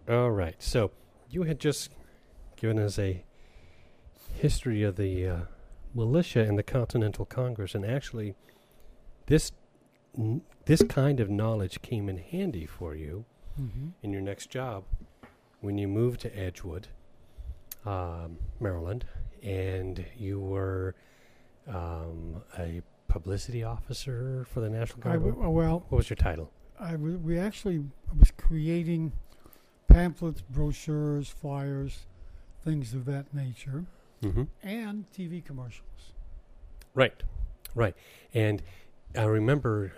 All right. So you had just given us a history of the militia in the Continental Congress, and actually, this kind of knowledge came in handy for you in your next job when you moved to Edgewood, Maryland, and you were a publicity officer for the National Guard. What was your title? I was creating pamphlets, brochures, flyers, things of that nature, and TV commercials. Right. And I remember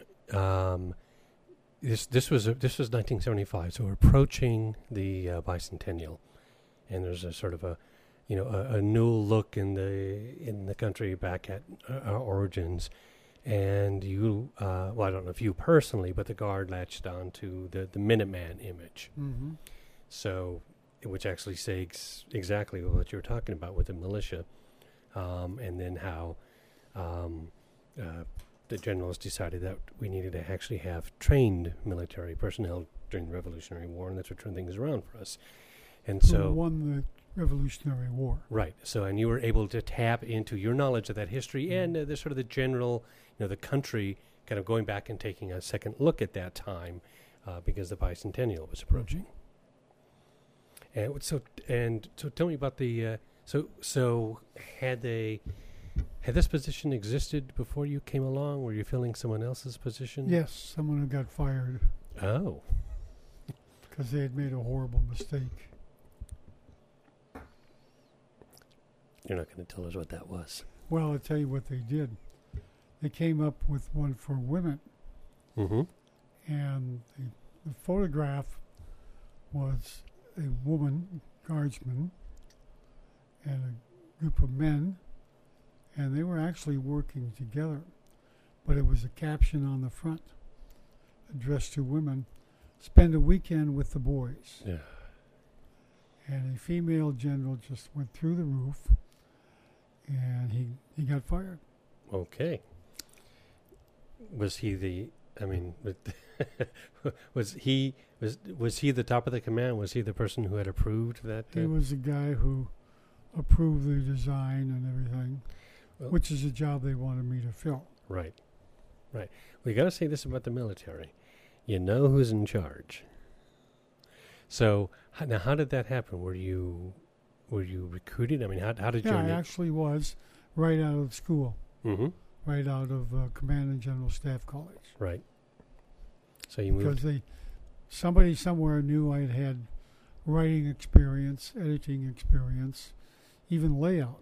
this was 1975, so we're approaching the bicentennial, and there's a sort of a new look in the country back at our origins. And you, I don't know if you personally, but the Guard latched on to the Minuteman image. So, which actually says exactly what you were talking about with the militia, and then how the generals decided that we needed to actually have trained military personnel during the Revolutionary War, and that's what turned things around for us. And so won the Revolutionary War. Right. So, and you were able to tap into your knowledge of that history and the sort of the general, the country kind of going back and taking a second look at that time because the bicentennial was approaching. And so tell me about the so had this position existed before you came along? Were you filling someone else's position? Yes, someone who got fired. Oh. Because they had made a horrible mistake. You're not going to tell us what that was. Well, I'll tell you what they did. They came up with one for women. And the photograph was a woman guardsman and a group of men, and they were actually working together. But it was a caption on the front addressed to women, "Spend a weekend with the boys." Yeah. And a female general just went through the roof, and he got fired. Okay. Was he the? I mean, was he the top of the command? Was he the person who had approved that? He was the guy who approved the design and everything, which is a job they wanted me to fill. Right. We got to say this about the military. You know who's in charge. So now, how did that happen? Were you recruited? I mean, how did you? Yeah, I actually was right out of school. Right out of Command and General Staff College. Right. So you moved. Because somebody somewhere knew I had writing experience, editing experience, even layout.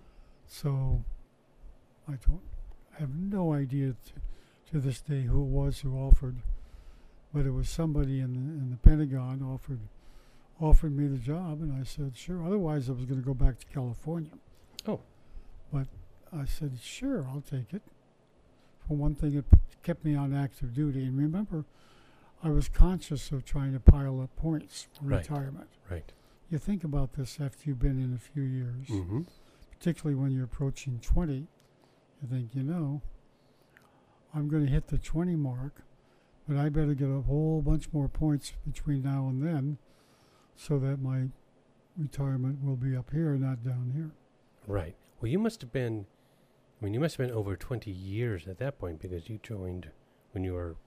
So I have no idea to this day who it was who offered, but it was somebody in the Pentagon offered me the job, and I said sure. Otherwise, I was going to go back to California. Oh. But I said, sure, I'll take it. For one thing, it kept me on active duty. And remember, I was conscious of trying to pile up points for retirement. Right. You think about this after you've been in a few years, particularly when you're approaching 20. You think, I'm going to hit the 20 mark, but I better get a whole bunch more points between now and then so that my retirement will be up here, not down here. Right. Well, you must have been over 20 years at that point because you joined when you were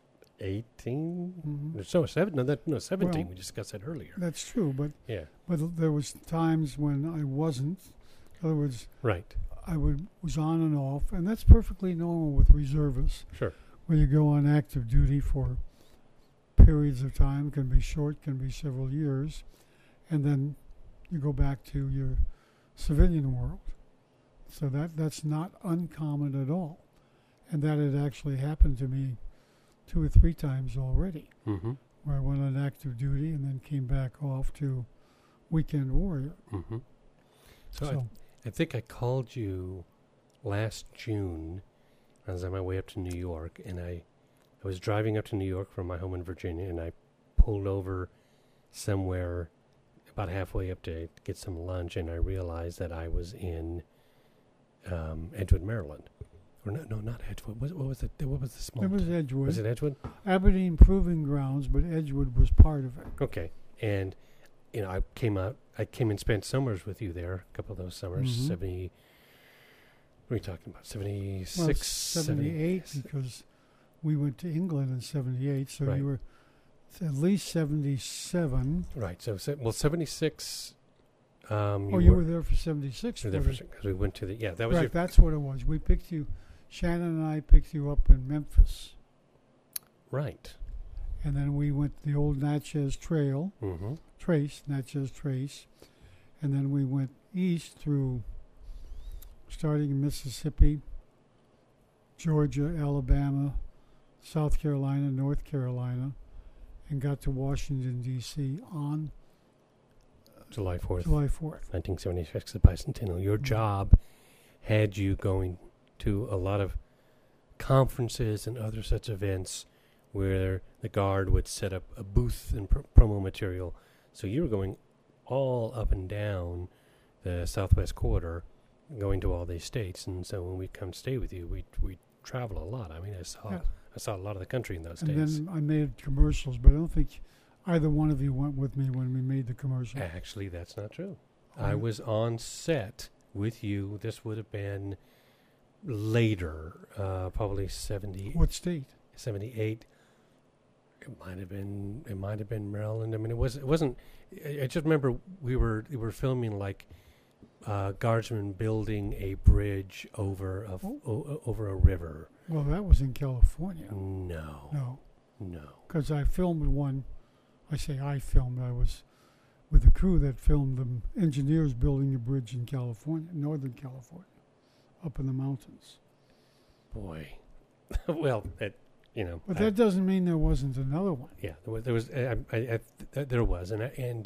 18? So 17. Well, we discussed that earlier. That's true, but yeah. But there was times when I wasn't. In other words, right. I was on and off, and that's perfectly normal with reservists. Sure. When you go on active duty for periods of time, can be short, can be several years, and then you go back to your civilian world. So that's not uncommon at all. And that had actually happened to me 2 or 3 times already, where I went on active duty and then came back off to weekend warrior. So I think I called you last June. I was on my way up to New York, and I was driving up to New York from my home in Virginia, and I pulled over somewhere about halfway up to get some lunch, and I realized that I was in Edgewood, Maryland. Or no, not Edgewood. What was it? What was the small? It was Edgewood. Was it Edgewood? Aberdeen Proving Grounds, but Edgewood was part of it. Okay. And I came and spent summers with you there. A couple of those summers, Mhm. 70. What are we talking about? 76, Well, 78 because we went to England in 78, so Right. you were at least 77. Right. So 76. You were there for 76. Because we went to the that was right, your that's what it was. We picked you, Shannon and I picked you up in Memphis. right. And then we went the old Natchez Trail, Mm-hmm. Natchez Trace. And then we went east through, starting in Mississippi, Georgia, Alabama, South Carolina, North Carolina, and got to Washington, D.C. on July 4th. July 4th. 1976, the bicentennial. Your job had you going to a lot of conferences and other such events where the Guard would set up a booth and promo material. So you were going all up and down the Southwest corridor, going to all these states. And so when we come stay with you, we travel a lot. I mean, I saw a lot of the country in those And days. then I made commercials, but I don't think either one of you went with me when we made the commercial. Actually, that's not true. Oh, I yeah. was on set with you. This would have been later, probably 70, What state? 78. It might have been Maryland. I mean, it wasn't. I just remember we were filming like guardsmen building a bridge over over a river. Well, that was in California. No. No, because I filmed one. I say I filmed. I was with the crew that filmed the engineers building a bridge in California, Northern California, up in the mountains. Boy. Well, But that doesn't mean there wasn't another one. Yeah, there was. There was, and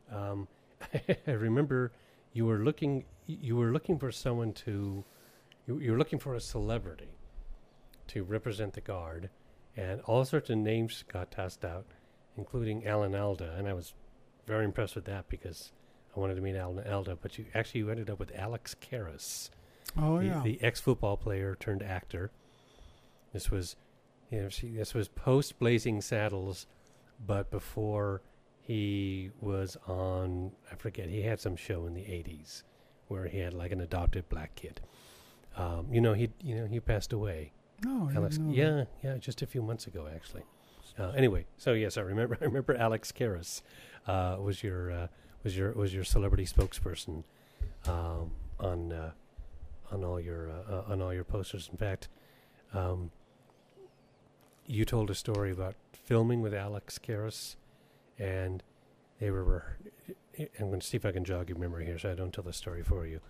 I remember you were looking for someone to, you were looking for a celebrity to represent the Guard, and all sorts of names got tossed out, including Alan Alda, and I was very impressed with that because I wanted to meet Alan Alda, but you ended up with Alex Karras, Oh yeah. the ex-football player turned actor. This was. This was post Blazing Saddles, but before he was on, I forget, he had some show in the 80s where he had like an adopted black kid. He passed away. No, I Alex, didn't know that. yeah, just a few months ago actually. Anyway, so yes, I remember Alex Karras was your celebrity spokesperson on all your posters. In fact, you told a story about filming with Alex Karras, and they were. I'm going to see if I can jog your memory here, so I don't tell the story for you.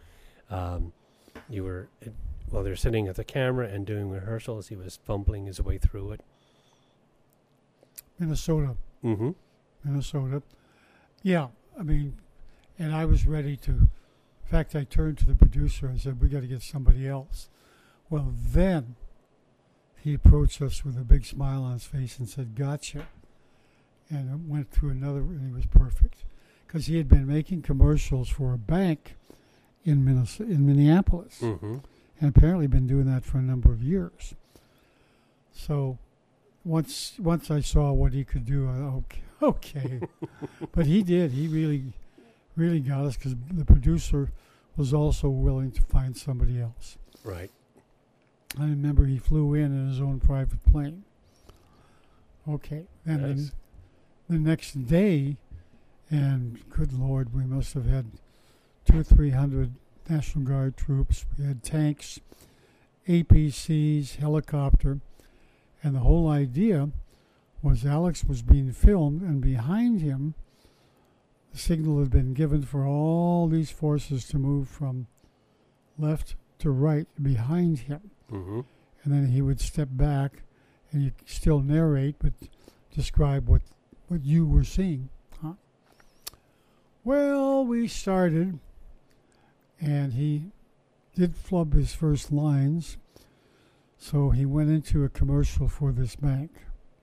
You were while they're sitting at the camera and doing rehearsals. He was fumbling his way through it. Minnesota. Mm-hmm. Minnesota. Yeah, I mean, and I was ready to. In fact, I turned to the producer and said, "We got to get somebody else." Well, then he approached us with a big smile on his face and said, "Gotcha," and it went through another, and he was perfect because he had been making commercials for a bank in Minneapolis, Mm-hmm. and apparently been doing that for a number of years. So once I saw what he could do, I thought, okay. But he did. He really got us because the producer was also willing to find somebody else. Right. I remember he flew in his own private plane. Okay. And Nice. then the next day, and good Lord, we must have had 200 or 300 National Guard troops. We had tanks, APCs, helicopter, and the whole idea was Alex was being filmed, and behind him, the signal had been given for all these forces to move from left to right behind him. Mm-hmm. And then he would step back, and you still narrate, but describe what you were seeing. Huh? Well, we started, and he did flub his first lines, so he went into a commercial for this bank.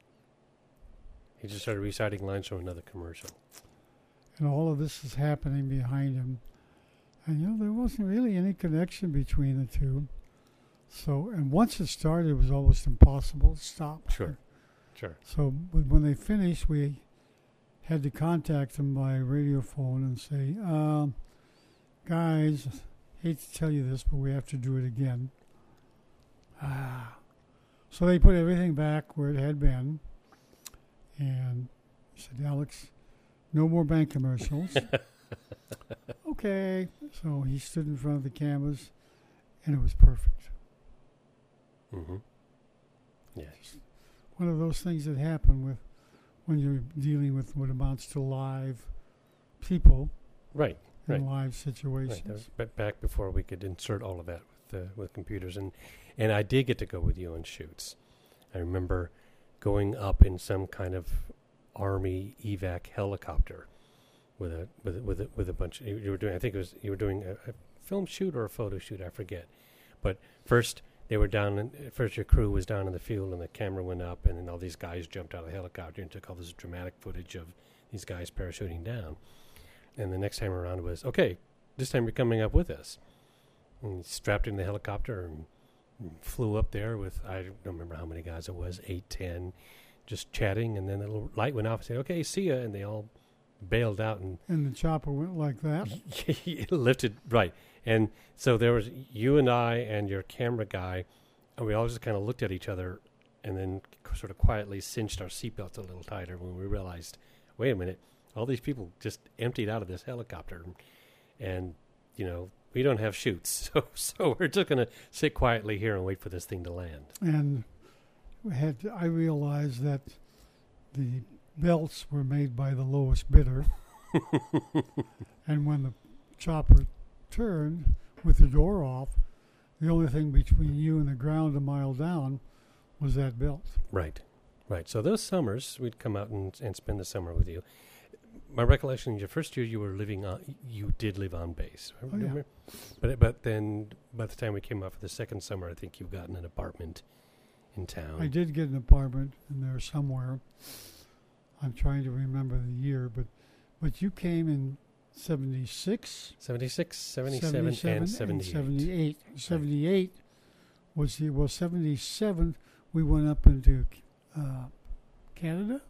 He just started reciting lines from another commercial. And all of this is happening behind him. And, there wasn't really any connection between the two. So, and once it started, it was almost impossible to stop. Sure. So when they finished, we had to contact them by radio phone and say, guys, hate to tell you this, but we have to do it again. So they put everything back where it had been. And he said, Alex, no more bank commercials. Okay. So he stood in front of the cameras, and it was perfect. Mm-hmm. Yes. One of those things that happen when you're dealing with what amounts to live people. Right. In live situations. Right. That was back before we could insert all of that with computers. And I did get to go with you on shoots. I remember going up in some kind of Army evac helicopter with a bunch. You were doing. I think you were doing a film shoot or a photo shoot. I forget. But first they were down. First your crew was down in the field, and the camera went up, and then all these guys jumped out of the helicopter and took all this dramatic footage of these guys parachuting down. And the next time around was, okay, this time you're coming up with us. And he strapped in the helicopter and flew up there with, I don't remember how many guys it was, 8, 10, just chatting. And then the little light went off and said, okay, see ya. And they all bailed out. And the chopper went like that? It lifted, right. And so there was you and I and your camera guy, and we all just kind of looked at each other and then sort of quietly cinched our seatbelts a little tighter when we realized, wait a minute, all these people just emptied out of this helicopter, and we don't have chutes, so we're just going to sit quietly here and wait for this thing to land. And I realized that the belts were made by the lowest bidder, and when the chopper turned with the door off, the only thing between you and the ground a mile down was that belt. Right. So those summers, we'd come out and spend the summer with you. My recollection, your first year you did live on base. Oh, yeah. But then by the time we came out for the second summer, I think you've gotten an apartment in town. I did get an apartment in there somewhere. I'm trying to remember the year, but you came in 76? 76, 77, and 78. 78 was 77, we went up into Canada.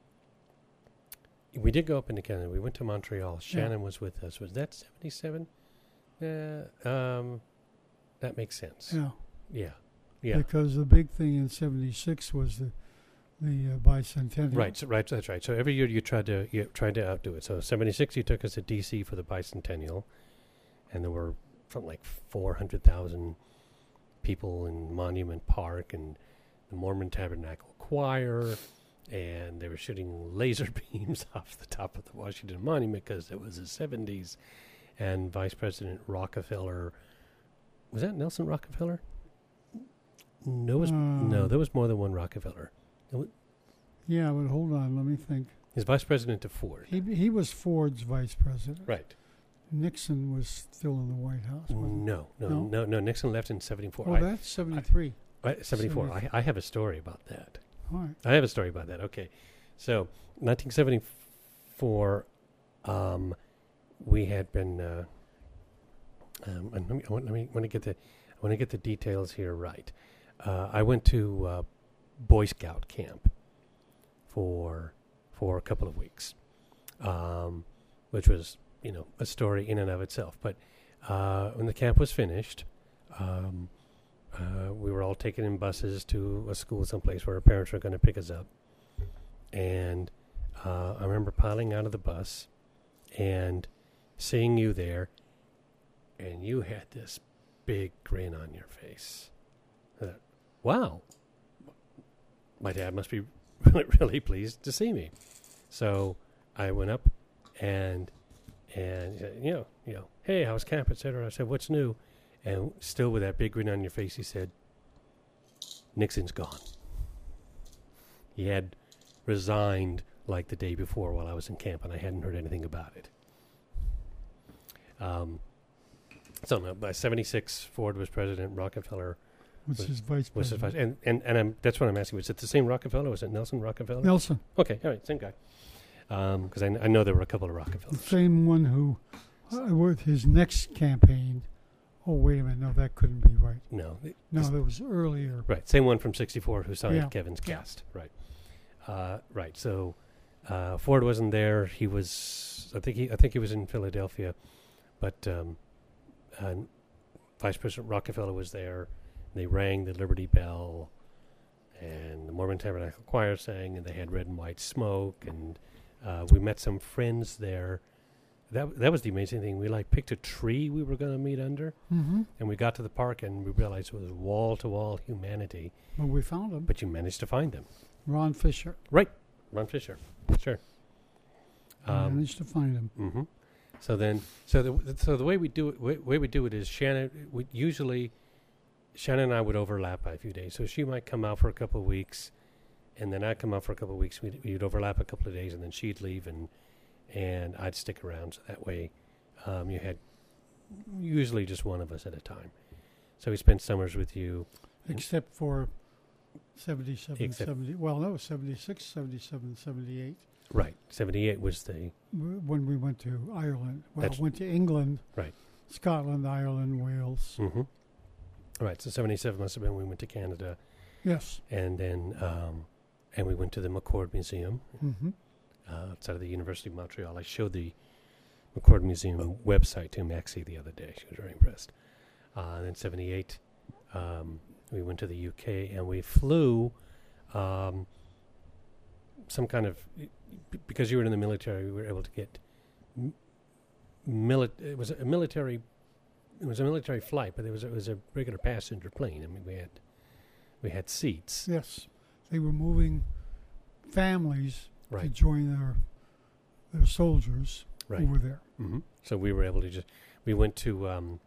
We did go up into Canada. We went to Montreal. Shannon was with us. Was that 77? That makes sense. Yeah. Because the big thing in 76 was the bicentennial. Right. That's right. So every year you tried to outdo it. So 76, you took us to D.C. for the bicentennial, and there were something like 400,000 people in Monument Park and the Mormon Tabernacle Choir. And they were shooting laser beams off the top of the Washington Monument because it was the 70s. And Vice President Rockefeller, was that Nelson Rockefeller? No, there was more than one Rockefeller. Yeah, but hold on, let me think. He's Vice President of Ford. He was Ford's Vice President. Right. Nixon was still in the White House. No. Nixon left in 74. Oh, that's 73. 74. I have a story about that. All right. I have a story about that. Okay. So, 1974, we had been, I want to get the details here right. I went to Boy Scout camp for a couple of weeks, which was, a story in and of itself. But when the camp was finished, we were all taken in buses to a school someplace where our parents were going to pick us up. And I remember piling out of the bus and seeing you there, and you had this big grin on your face. Wow, my dad must be really pleased to see me. So I went up and hey, how's camp, etc. I said, what's new? And still with that big grin on your face, he said, Nixon's gone. He had resigned like the day before while I was in camp, and I hadn't heard anything about it. So no, by 76, Ford was president. Rockefeller was his vice president. And that's what I'm asking. Was it the same Rockefeller? Was it Nelson Rockefeller? Nelson. Okay, all right, same guy. Because I know there were a couple of Rockefellers. The same one who, with his next campaign. Oh, wait a minute. No, that couldn't be right. No, that was earlier. Right, same one from 64 who signed Kevin's cast. Right. Right, so Ford wasn't there. He was, I think he was in Philadelphia, but Vice President Rockefeller was there. They rang the Liberty Bell, and the Mormon Tabernacle Choir sang, and they had red and white smoke, and we met some friends there. That was the amazing thing. We picked a tree we were going to meet under, and we got to the park, and we realized it was wall-to-wall humanity. Well, we found them. But you managed to find them. Ron Fisher. Right, Ron Fisher. Sure. Managed to find them. Mm-hmm. So the way we do it is Shannon and I would overlap by a few days. So she might come out for a couple of weeks, and then I'd come out for a couple of weeks. We'd overlap a couple of days, and then she'd leave, and I'd stick around. So that way, you had usually just one of us at a time. So we spent summers with you. Except for 77, 70. Well, no, 76, 77, 78. Right. 78 was when we went to Ireland. Well, That's went to England. Right. Scotland, Ireland, Wales. Mm-hmm. Right. So 77 must have been when we went to Canada. Yes. And then, and we went to the McCord Museum. Mm-hmm. Outside of the University of Montreal. I showed the McCord Museum website to Maxie the other day. She was very impressed. And then 78, we went to the UK, and we flew some kind of, because you were in the military, we were able to get it was a military flight, but it was a regular passenger plane. I mean, we had seats. Yes, they were moving families to Right. join their soldiers Right. who were there. Mm-hmm. So we were able to we went to,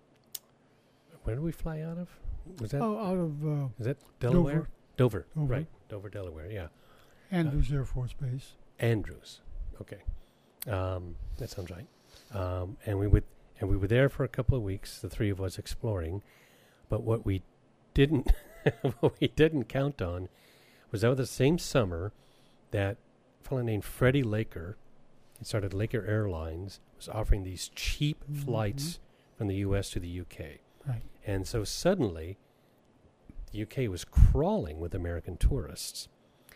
where did we fly out of? Was that, Out of is that Delaware? Dover. Dover. Right. Dover, Delaware, yeah. Andrews Air Force Base. Andrews. Okay. That sounds right. And we were there for a couple of weeks, the three of us exploring. But what we didn't count on was that was the same summer that a fellow named Freddie Laker, he started Laker Airlines, was offering these cheap flights from the U.S. to the U.K. Right. And so suddenly, the UK was crawling with American tourists.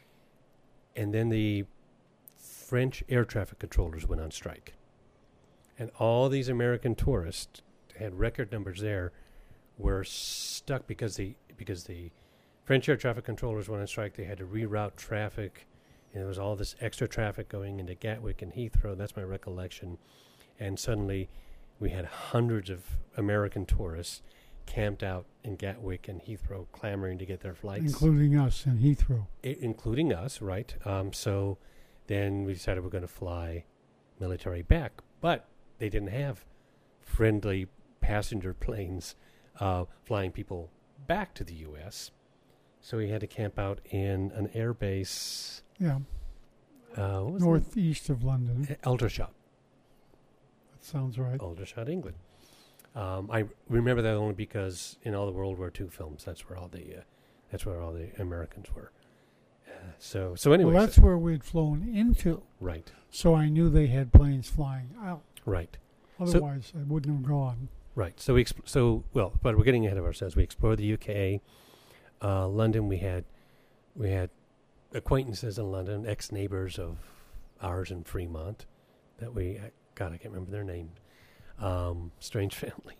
And then the French air traffic controllers went on strike. And all these American tourists had record numbers there, were stuck because the French air traffic controllers went on strike. They had to reroute traffic. And there was all this extra traffic going into Gatwick and Heathrow. That's my recollection. And suddenly we had hundreds of American tourists camped out in Gatwick and Heathrow clamoring to get their flights. Including us in Heathrow. Including us, right. So then we decided we're going to fly military back. But they didn't have friendly passenger planes flying people back to the U.S., so we had to camp out in an air base. Yeah. What was Northeast of London. it? Aldershot. That sounds right. Aldershot, England. I remember that only because in all the World War II films, that's where all the Americans were. So anyway. Well, that's where we'd flown into. Right. So I knew they had planes flying out. Right. Otherwise, I wouldn't have gone. Right. So but we're getting ahead of ourselves. We explored the UK, London. We had acquaintances in London, ex-neighbors of ours in Fremont. That I can't remember their name. Strange family.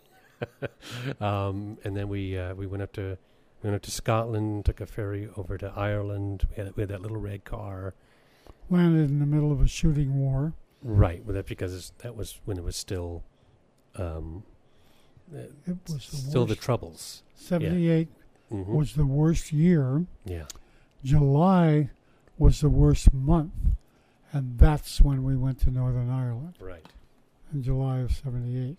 And then we went up to Scotland. Took a ferry over to Ireland. We had that little red car. Landed in the middle of a shooting war. Right. Well, that's because that was when it was still. It was still the troubles. 78 Mm-hmm. was the worst year. Yeah. July was the worst month. And that's when we went to Northern Ireland. Right. In July of 78.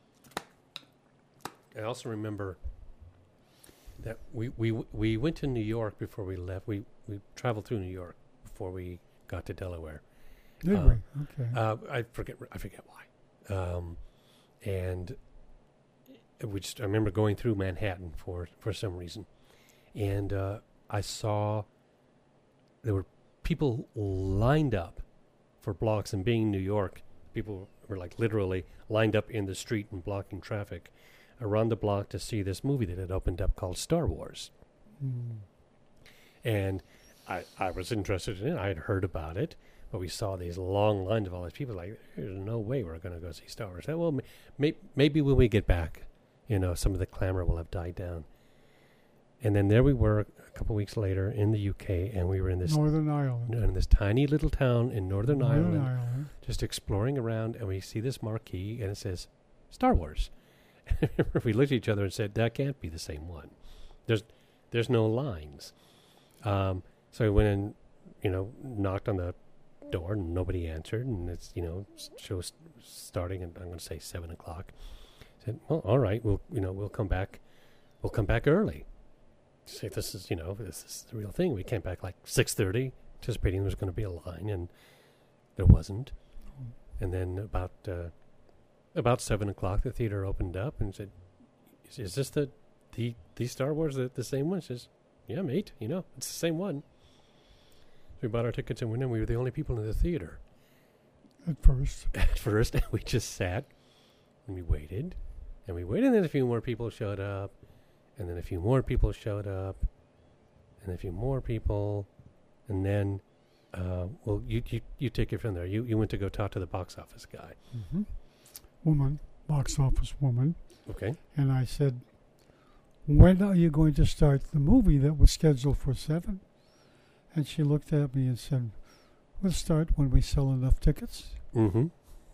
I also remember that we went to New York before we left. We traveled through New York before we got to Delaware. Did we? Okay. I forget why. And I remember going through Manhattan for some reason, and I saw there were people lined up for blocks, and being in New York, people were like literally lined up in the street and blocking traffic around the block to see this movie that had opened up called Star Wars. And I was interested in it. I had heard about it, But we saw these long lines of all these people. Like, there's no way we're going to go see Star Wars. I said, well, maybe when we get back, some of the clamor will have died down. And then there we were a couple weeks later in the UK, and we were in this Northern Ireland. in this tiny little town in Northern Ireland, just exploring around, and we see this marquee, and it says Star Wars. We looked at each other and said, that can't be the same one. There's no lines. So we went and, knocked on the door, and nobody answered, and it's, show's starting, and I'm going to say 7 o'clock. Said, well, all right, we'll come back. We'll come back early. Say this is the real thing. We came back like 6:30, anticipating there was going to be a line, and there wasn't. And then about 7 o'clock, the theater opened up and said, "Is this the Star Wars, the same one?" She says, "Yeah, mate. It's the same one." We bought our tickets and went in. We were the only people in the theater At first. At first, we just sat and we waited, and then a few more people showed up. And then a few more people showed up, and a few more people, and then, you take it from there. You went to go talk to the box office guy. Mm-hmm. Box office woman. Okay. And I said, when are you going to start the movie that was scheduled for 7? And she looked at me and said, we'll start when we sell enough tickets. Mm-hmm.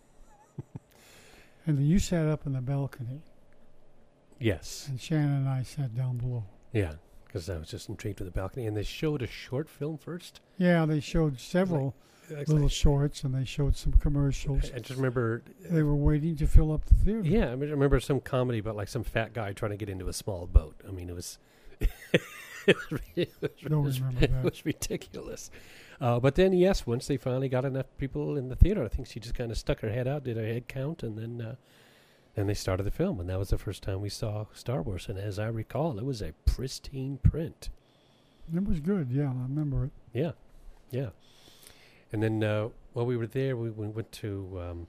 And then you sat up in the balcony. Yes. And Shannon and I sat down below. Yeah, because I was just intrigued with the balcony. And they showed a short film first? Yeah, they showed several little shorts, and they showed some commercials. I just remember... They were waiting to fill up the theater. Yeah, I remember some comedy about like some fat guy trying to get into a small boat. I mean, it was... It was ridiculous. But then, yes, once they finally got enough people in the theater, I think she just kind of stuck her head out, did a head count, and then they started the film. And that was the first time we saw Star Wars. And as I recall, it was a pristine print. It was good, yeah. I remember it. Yeah, yeah. And then while we were there, we went to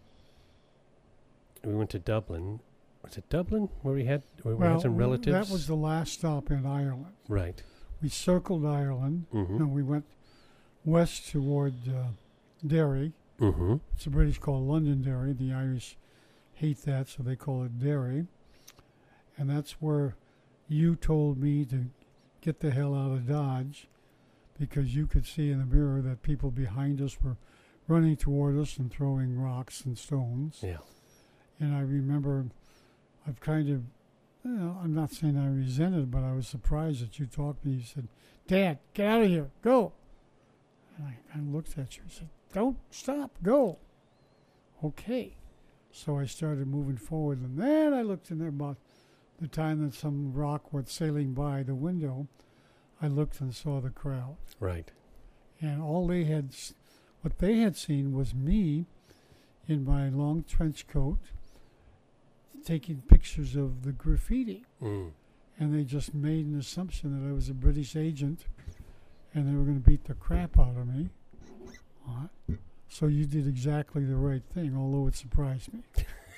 Dublin. Was it Dublin where we had some relatives? That was the last stop in Ireland. Right. We circled Ireland. Mm-hmm. And we went west toward Derry. Mm-hmm. It's the British call Londonderry. The Irish hate that, so they call it Derry. And that's where you told me to get the hell out of Dodge, because you could see in the mirror that people behind us were running toward us and throwing rocks and stones. Yeah. And I remember I've kind of, I'm not saying I resented, but I was surprised that you talked to me. You said, Dad, get out of here, go. And I kind of looked at you and said, don't stop, go. Okay. So I started moving forward, and then I looked in there about the time that some rock went sailing by the window. I looked and saw the crowd. Right. And what they had seen was me in my long trench coat taking pictures of the graffiti. Mm. And they just made an assumption that I was a British agent and they were going to beat the crap out of me. So you did exactly the right thing, although it surprised me.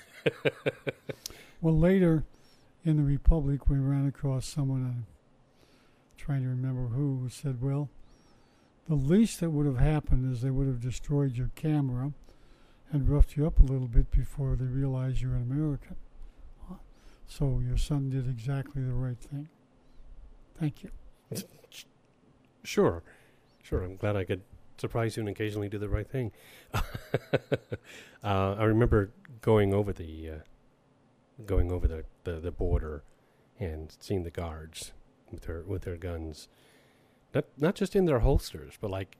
Well, later in the Republic, we ran across someone, I'm trying to remember who said, well, the least that would have happened is they would have destroyed your camera and roughed you up a little bit before they realized you're an American. So your son did exactly the right thing. Thank you. Sure. I'm glad I could surprise you and occasionally do the right thing. I remember going over the border and seeing the guards with their guns, not just in their holsters, but like,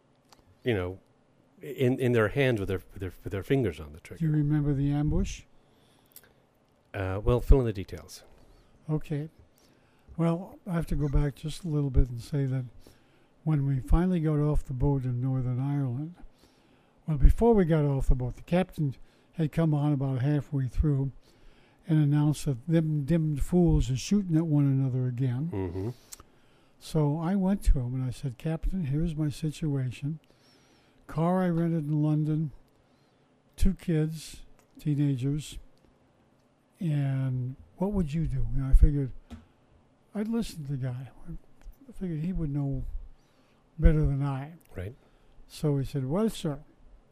in their hands with their fingers on the trigger. Do you remember the ambush? Well, fill in the details. Okay. Well, I have to go back just a little bit and say that when we finally got off the boat in Northern Ireland, well, before we got off the boat, the captain had come on about halfway through and announced that them dimmed fools are shooting at one another again. Mm-hmm. So I went to him and I said, Captain, here's my situation. Car I rented in London, 2 kids, teenagers, and what would you do? I figured I'd listen to the guy. I figured he would know better than I. Right. So he said, well, sir,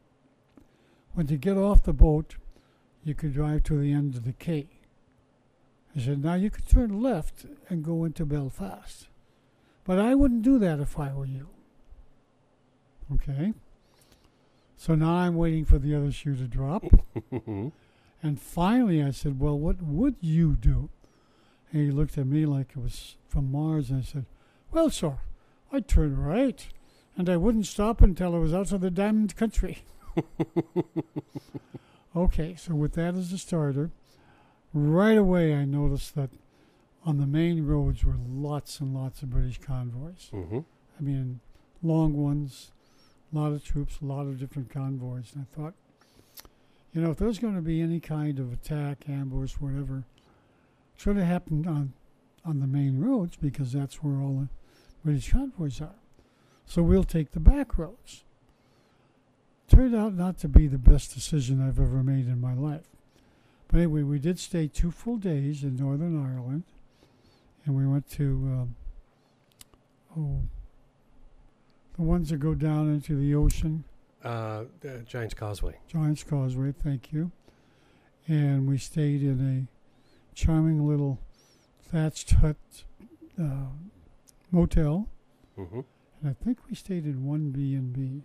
when you get off the boat, you could drive to the end of the quay. I said, now you could turn left and go into Belfast. But I wouldn't do that if I were you. Okay? So now I'm waiting for the other shoe to drop. And finally I said, well, what would you do? And he looked at me like it was from Mars, and I said, well, sir, I'd turn right, and I wouldn't stop until I was out of the damned country. Okay, so with that as a starter, right away I noticed that on the main roads were lots and lots of British convoys. Mm-hmm. I mean, long ones, a lot of troops, a lot of different convoys. And I thought, you know, if there's going to be any kind of attack, ambush, whatever, it should have happened on the main roads, because that's where all the British convoys are. So we'll take the back roads. Turned out not to be the best decision I've ever made in my life. But anyway, we did stay 2 full days in Northern Ireland, and we went to the ones that go down into the ocean. Giant's Causeway. Giant's Causeway, thank you. And we stayed in a charming little thatched hut motel. Mm-hmm. And I think we stayed in one B&B.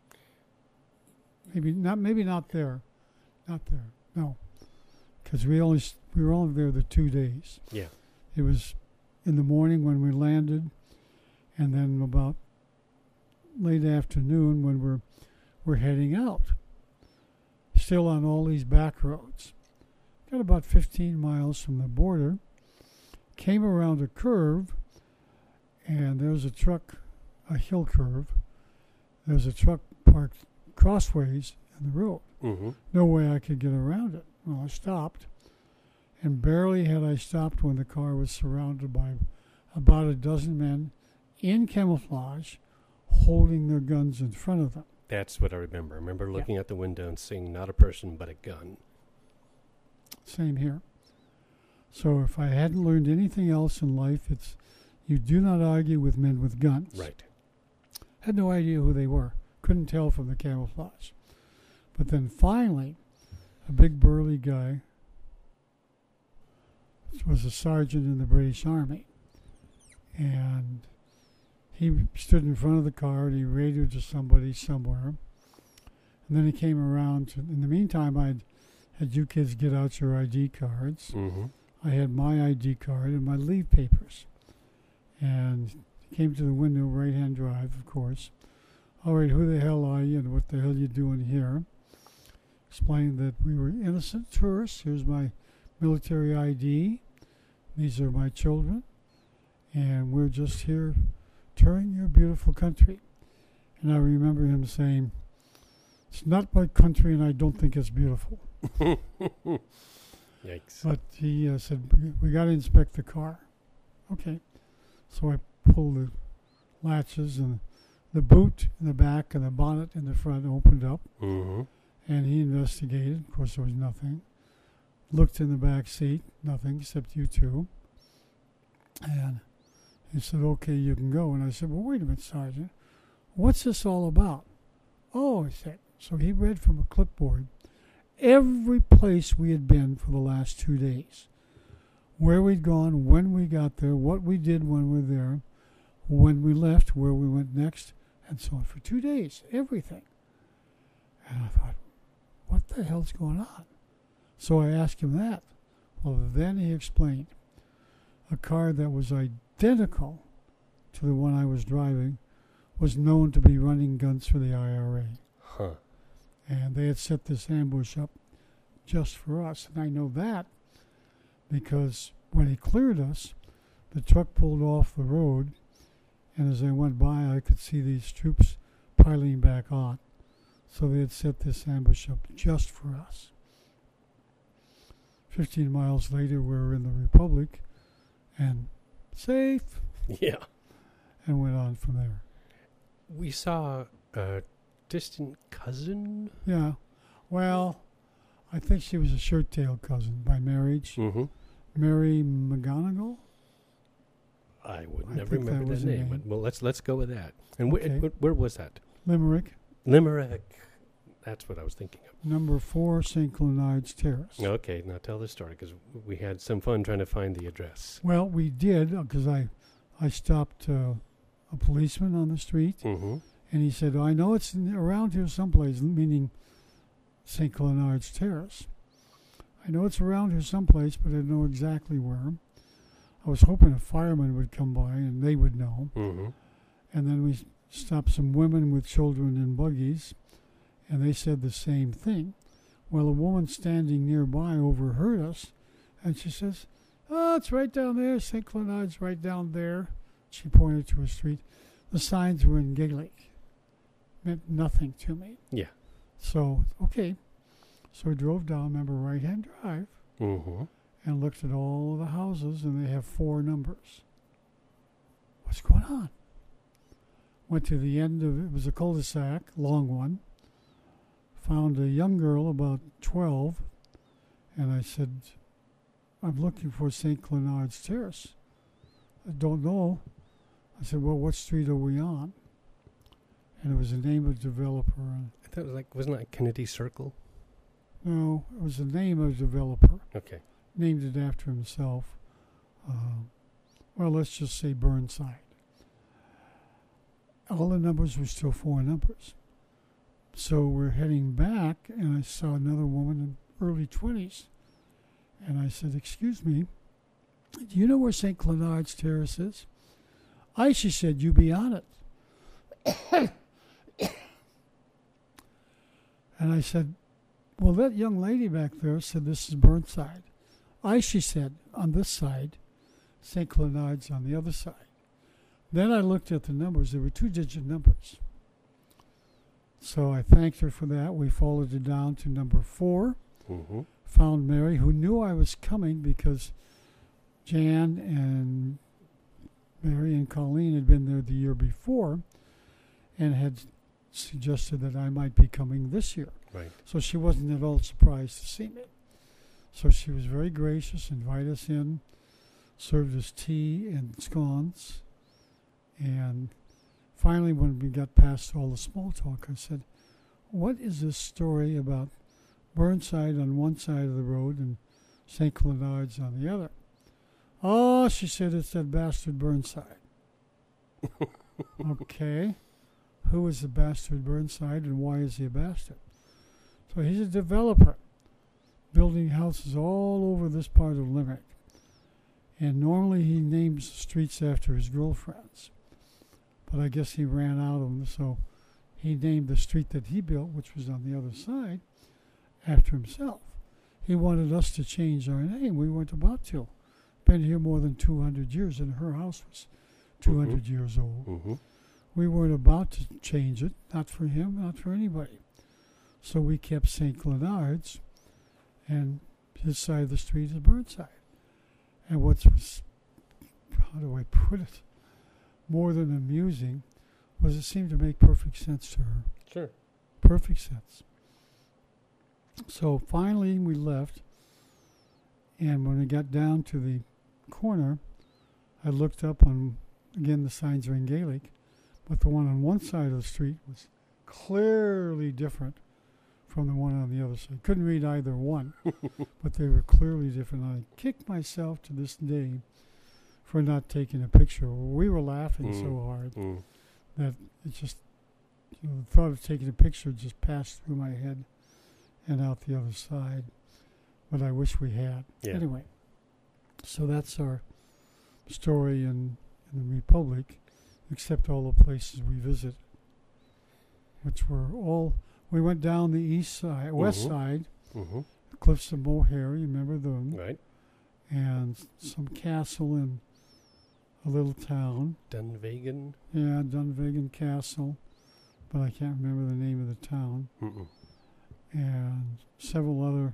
Maybe not there. Not there. No. Because we were only there the 2 days. Yeah. It was in the morning when we landed, and then about late afternoon when we're heading out. Still on all these back roads. Got about 15 miles from the border. Came around a curve, and there's a truck, a hill curve. There's a truck parked crossways in the road. Mm-hmm. No way I could get around it. Well, I stopped, and barely had I stopped when the car was surrounded by about a dozen men in camouflage holding their guns in front of them. That's what I remember. I remember looking out the window and seeing not a person but a gun. Same here. So if I hadn't learned anything else in life, it's you do not argue with men with guns. Right. Had no idea who they were. Couldn't tell from the camouflage. But then finally, a big burly guy was a sergeant in the British Army. And he stood in front of the car and he radioed to somebody somewhere. And then he came around. In the meantime, I'd had you kids get out your ID cards. Mm-hmm. I had my ID card and my leave papers. And he came to the window, right-hand drive, of course. All right, who the hell are you and what the hell you doing here? Explained that we were innocent tourists. Here's my military ID. These are my children. And we're just here touring your beautiful country. And I remember him saying, it's not my country and I don't think it's beautiful. Yikes. But he said, we got to inspect the car. Okay. So I pulled the latches, and the boot in the back and the bonnet in the front opened up. Mm-hmm. And he investigated. Of course, there was nothing. Looked in the back seat, nothing except you two. And he said, okay, you can go. And I said, well, wait a minute, Sergeant. What's this all about? Oh, he said. So he read from a clipboard every place we had been for the last 2 days. Where we'd gone, when we got there, what we did when we were there, when we left, where we went next, and so on. For 2 days, everything. And I thought, what the hell's going on? So I asked him that. Well, then he explained. A car that was identical to the one I was driving was known to be running guns for the IRA. Huh. And they had set this ambush up just for us. And I know that because when he cleared us, the truck pulled off the road, and as I went by, I could see these troops piling back on. So they had set this ambush up just for us. 15 miles later, we were in the Republic, and safe. Yeah. And went on from there. We saw a distant cousin. Yeah. Well, I think she was a shirt-tailed cousin by marriage. Mm-hmm. Mary McGonigal. I would I never think that remember was that her name. name. But, well, let's go with that. And Okay. where was that? Limerick. Limerick. That's what I was thinking of. Number 4, St. Clonard's Terrace. Okay, now tell the story, because we had some fun trying to find the address. Well, we did, because I stopped a policeman on the street, Mm-hmm. and he said, I know it's around here someplace, meaning St. Clonard's Terrace. I know it's around here someplace, but I don't know exactly where. I was hoping a fireman would come by and they would know. Mm-hmm. And then we stopped some women with children in buggies, and they said the same thing. Well, a woman standing nearby overheard us, and she says, oh, it's right down there. St. Clonard's right down there. She pointed to a street. The signs were in Gaelic. Meant nothing to me. Yeah. So, okay. So we drove down, remember, right-hand drive, Mm-hmm. and looked at all the houses, and they have 4 numbers. What's going on? Went to the end of it was a cul-de-sac, long one. Found a young girl about 12, and I said, I'm looking for St. Clonard's Terrace. I don't know. I said, well, what street are we on? And it was the name of the developer. I thought it was wasn't that Kennedy Circle? No, it was the name of the developer. Okay. Named it after himself. Well, let's just say Burnside. All the numbers were still 4 numbers. So we're heading back, and I saw another woman in early 20s. And I said, excuse me, do you know where St. Clonard's Terrace is? Aye, she said, you be on it. And I said, well, that young lady back there said this is Burnside. Aye, she said, on this side, St. Clonard's on the other side. Then I looked at the numbers. There were 2-digit numbers. So I thanked her for that. We followed it down to number 4. Mm-hmm. Found Mary, who knew I was coming because Jan and Mary and Colleen had been there the year before and had suggested that I might be coming this year. Right. So she wasn't at all surprised to see me. So she was very gracious, invited us in, served us tea and scones. And finally, when we got past all the small talk, I said, what is this story about Burnside on one side of the road and St. Clonard's on the other? Oh, she said, it's that bastard Burnside. Okay. Who is the bastard Burnside and why is he a bastard? So he's a developer, building houses all over this part of Limerick. And normally he names streets after his girlfriends. But I guess he ran out of them, so he named the street that he built, which was on the other side, after himself. He wanted us to change our name. We weren't about to. Been here more than 200 years, and her house was 200 years old. Mm-hmm. We weren't about to change it, not for him, not for anybody. So we kept St. Clonard's, and his side of the street is Burnside. And what was, how do I put it, more than amusing, was it seemed to make perfect sense to her. Sure. Perfect sense. So finally we left, and when we got down to the corner, I looked up on, again, the signs are in Gaelic, but the one on one side of the street was clearly different from the one on the other side. Couldn't read either one, but they were clearly different. I kick myself to this day for not taking a picture. We were laughing so hard that it just, the thought of taking a picture just passed through my head and out the other side. But I wish we had. Yeah. Anyway, so that's our story in the Republic, except all the places we visit, which were all. We went down the east side, west side, Cliffs of Moher, you remember them? Right. And some castle in a little town. Dunvegan. Yeah, Dunvegan Castle, but I can't remember the name of the town. And several other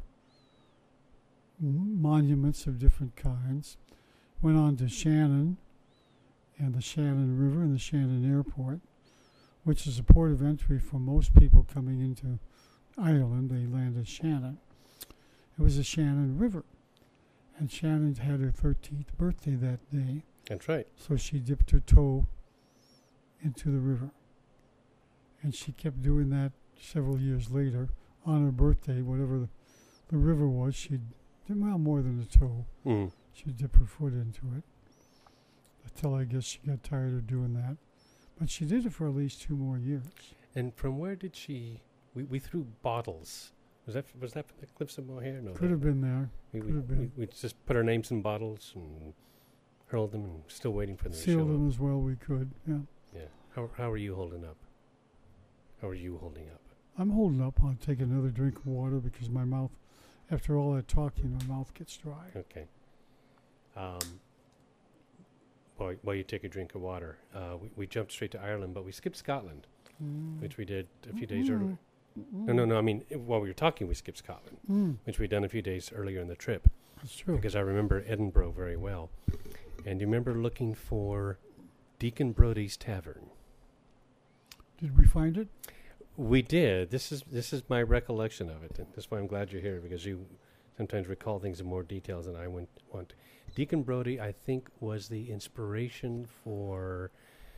monuments of different kinds. Went on to Shannon and the Shannon River and the Shannon Airport, which is a port of entry for most people coming into Ireland. They land at Shannon. It was the Shannon River. And Shannon had her 13th birthday that day. That's right. So she dipped her toe into the river. And she kept doing that several years later, on her birthday, whatever the river was, she'd, well, more than a toe. Mm. She'd dip her foot into it. Until I guess she got tired of doing that. But she did it for at least 2 more years. And from where did she? We threw bottles. Was that from the Cliffs of Moher? No, Could have been there. we just put our names in bottles and hurled them, and still waiting for them to show Sealed up. them as well we could, yeah. Yeah. How are you holding up? How are you holding up? I'm holding up. I'll take another drink of water because my mouth, after all that talking, my mouth gets dry. Okay. While you take a drink of water, we jumped straight to Ireland, but we skipped Scotland, which we did a few days earlier. No. I mean, while we were talking, we skipped Scotland, which we'd done a few days earlier in the trip. That's true. Because I remember Edinburgh very well. And you remember looking for Deacon Brodie's Tavern? Did we find it? We did. This is my recollection of it. And that's why I'm glad you're here, because you sometimes recall things in more details than I want. Deacon Brodie, I think, was the inspiration for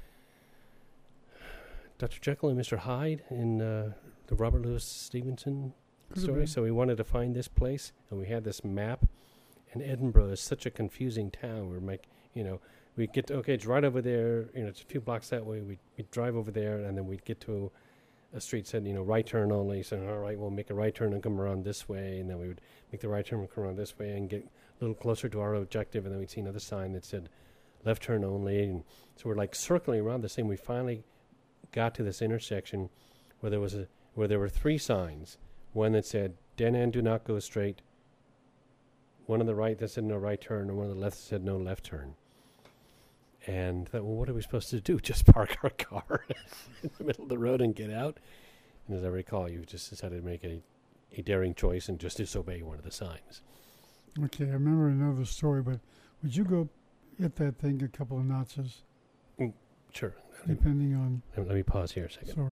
Dr. Jekyll and Mr. Hyde in the Robert Louis Stevenson story. So we wanted to find this place, and we had this map. And Edinburgh is such a confusing town. We get to, okay, it's right over there. It's a few blocks that way. We'd drive over there, and then we'd get to a street said, right turn only. So, all right, we'll make a right turn and come around this way. And then we would make the right turn and come around this way and get a little closer to our objective. And then we'd see another sign that said left turn only. And so we're like circling around the same. We finally got to this intersection where there were 3 signs. One that said, Denan, do not go straight. One on the right that said no right turn, and one on the left that said no left turn. And thought, well, what are we supposed to do? Just park our car in the middle of the road and get out? And as I recall, you just decided to make a daring choice and just disobey one of the signs. Okay, I remember another story, but would you go hit that thing a couple of notches? Sure. Depending on... Let me pause here a second. Sorry.